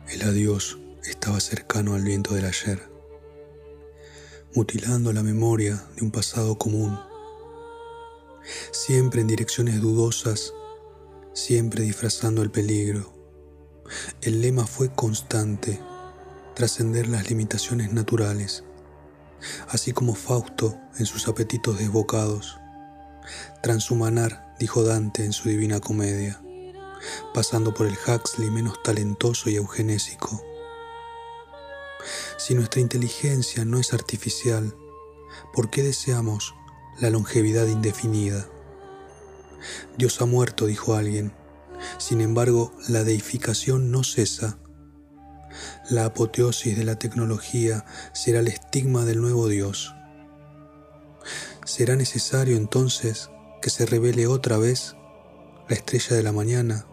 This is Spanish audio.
El adiós estaba cercano al viento del ayer, mutilando la memoria de un pasado común, siempre en direcciones dudosas, siempre disfrazando el peligro. El lema fue constante: trascender las limitaciones naturales, así como Fausto en sus apetitos desbocados. Transhumanar, dijo Dante en su Divina Comedia, pasando por el Huxley menos talentoso y eugenésico. Si nuestra inteligencia no es artificial, ¿por qué deseamos la longevidad indefinida? Dios ha muerto, dijo alguien. Sin embargo, la deificación no cesa. La apoteosis de la tecnología será el estigma del nuevo Dios. ¿Será necesario entonces que se revele otra vez la estrella de la mañana